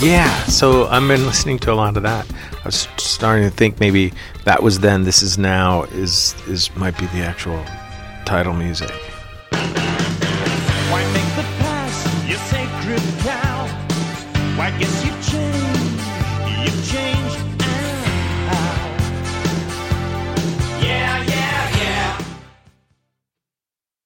Yeah, so I've been listening to a lot of that. I was starting to think maybe that was then, this is now, is might be the actual title music. Why make the past your sacred cow? Why guess you've changed,